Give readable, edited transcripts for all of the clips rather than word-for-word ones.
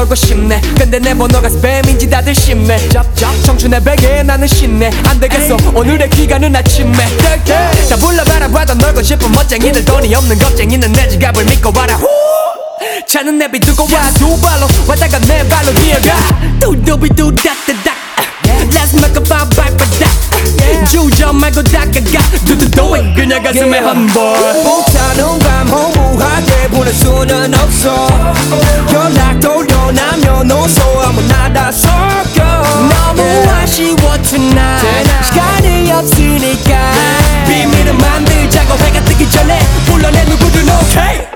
걸고 싶네. 근데 내 번호가 스팸인지 다들 심해. 청춘의 베개에 나는 신내. 안 되겠어 오늘의 귀가는 아침에. 다 불러봐라 봐도 놀고 싶은 멋쟁이들. 돈이 없는 겁쟁이는 내 지갑을 믿고 와라. 차는 내비 두고 와. 두 발로 왔다가 내 발로 뛰어가. 뚜두비뚜다따닥 Let's make a vibe 바닥 주저 말고 다가가 Do the do it 그녀 가슴에 한번. 못하는 밤 허무하게 보낼 수는 없어. 연락 돌려 남녀노소 아무나 다 섞여. 너무 아쉬워 tonight 시간이 없으니까 비밀은 만들자고. 해가 뜨기 전에 불러내 누구든 okay.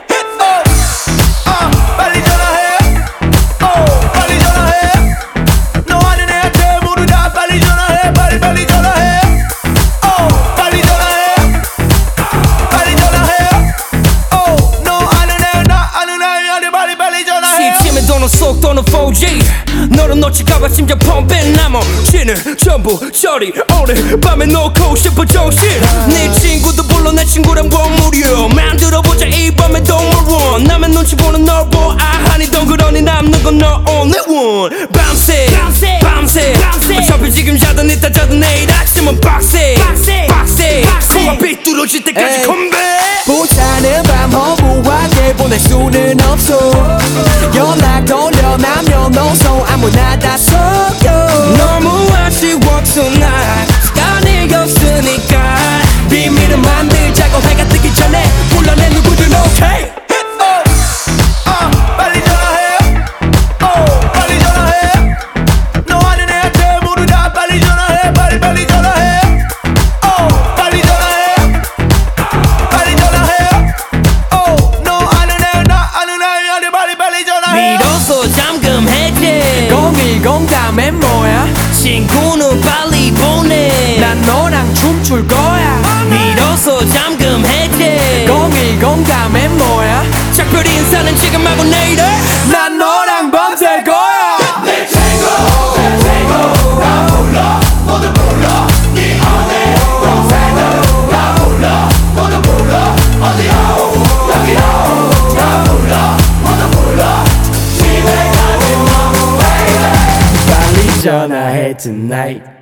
빨리 전화해. 빨리 전화해. 너 아는 애한테 모두 다 빨리 전화해. 빨리 전화해. 빨리 전화해. 빨리 전화해. 너 아는 애 나 아는 애한테 빨리 전화해. 시침에 도는 속 도는 4G 너를 놓칠까봐 심장 펌핑 나머지는 전부 저리. 오늘 밤에 놓고 싶어 정신. 네 친구도 불러 내 친구랑 원무료 만들어보자 이 밤의 동물원. 남의 눈치 보는 널 보 아하니 덩그러니 남는 건 너 only one. 밤새 어차피 지금 자든 이따 자든 내일 아침은 빡세 코가 삐뚤어질 때까지 컴백. 못하는 밤 허무하게 보낼 수는 없어. 연락 돌려 남녀노소 아무나 다 섞여. 너무 아쉬워 tonight 시간이 없으니까 비밀은 만들자고. 해가 뜨기 전에 불러내 누구든 okay. 빨리 전화해. 빨리 전화해. 너 아는 애한테 모두 다 빨리 전화해. 빨리 전화해. 빨리 전화해. 빨리 전화해. 너 아는 애 나 아는 애한테 빨리 전화해. 미뤄서 잠금 해제 010 다음엔 뭐야? 친구는 빨리 보내. 난 너랑 춤출 거야. 미뤄서 잠금 해제 010 다음엔 뭐야? 작별 인사는 지금 하고 내일에. 난 너랑 밤샐 거야. 내 친구 다 불러 모두 불러. 네 안에 동생들 다 불러 모두 불러. 어디요 여기요 다 불러 모두 불러. 집에 가는 너 baby. 빨리 전화해 tonight.